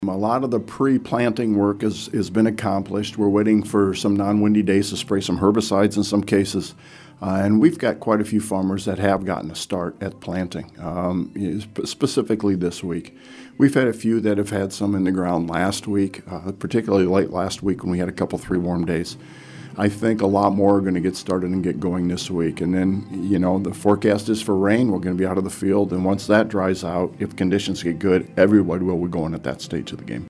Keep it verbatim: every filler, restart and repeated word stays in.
A lot of the pre-planting work has, has been accomplished. We're waiting for some non-windy days to spray some herbicides in some cases. Uh, and we've got quite a few farmers that have gotten a start at planting, um, specifically this week. We've had a few that have had some in the ground last week, uh, particularly late last week when we had a couple three warm days. I think a lot more are going to get started and get going this week. And then, you know, the forecast is for rain. We're going to be out of the field. And once that dries out, if conditions get good, everybody will be going at that stage of the game.